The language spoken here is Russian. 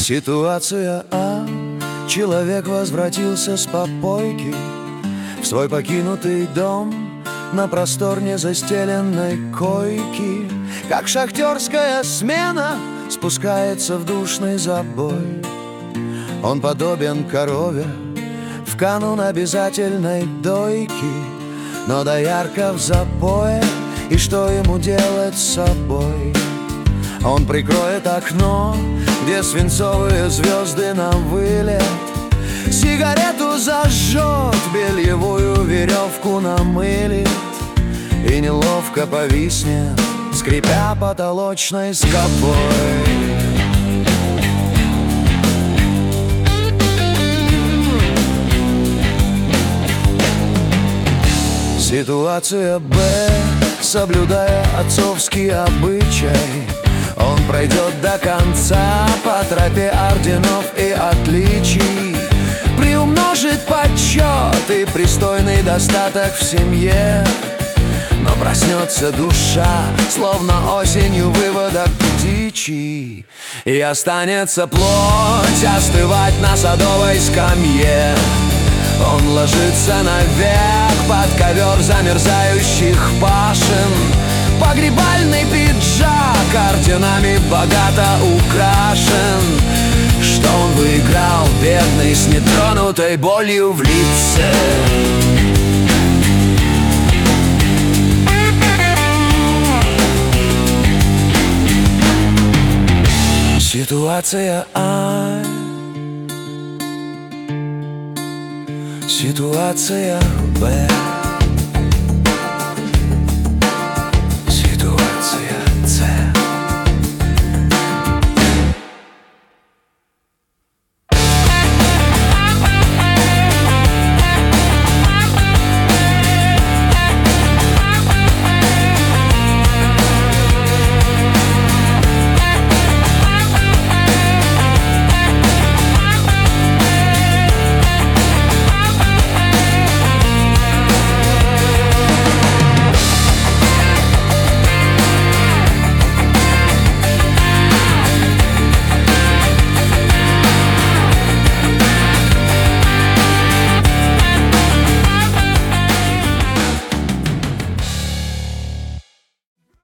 Ситуация А. Человек возвратился с попойки в свой покинутый дом на просторне застеленной койки. Как шахтерская смена спускается в душный забой. Он подобен корове в канун обязательной дойки, но доярка в запое, и что ему делать с собой? Он прикроет окно, где свинцовые звезды на вылет, сигарету зажжет, бельевую веревку намылит и неловко повиснет, скрипя потолочной скобой. Ситуация Б. Соблюдая отцовский обычай, он пройдет до конца по тропе орденов и отличий, приумножит почет и пристойный достаток в семье. Но проснется душа, словно осенью выводок птичий, и останется плоть остывать на садовой скамье. Он ложится навек под ковер замерзающих пашин. Погребальный пиджак орденами богато украшен. Что он выиграл, бедный, с нетронутой болью в лице? Ситуация А. Ситуация Б.